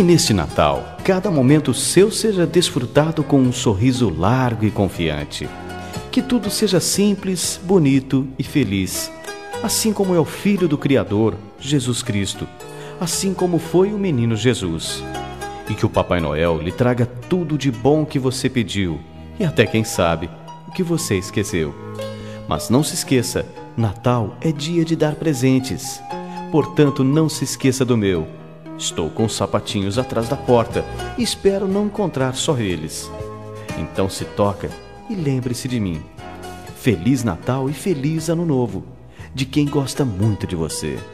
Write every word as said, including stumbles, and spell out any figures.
Que neste Natal, cada momento seu seja desfrutado com um sorriso largo e confiante. Que tudo seja simples, bonito e feliz, assim como é o Filho do Criador, Jesus Cristo, assim como foi o menino Jesus. E que o Papai Noel lhe traga tudo de bom que você pediu e até, quem sabe, o que você esqueceu. Mas não se esqueça, Natal é dia de dar presentes. Portanto, não se esqueça do meu. Estou com os sapatinhos atrás da porta e espero não encontrar só eles. Então se toca e lembre-se de mim. Feliz Natal e feliz Ano Novo, de quem gosta muito de você.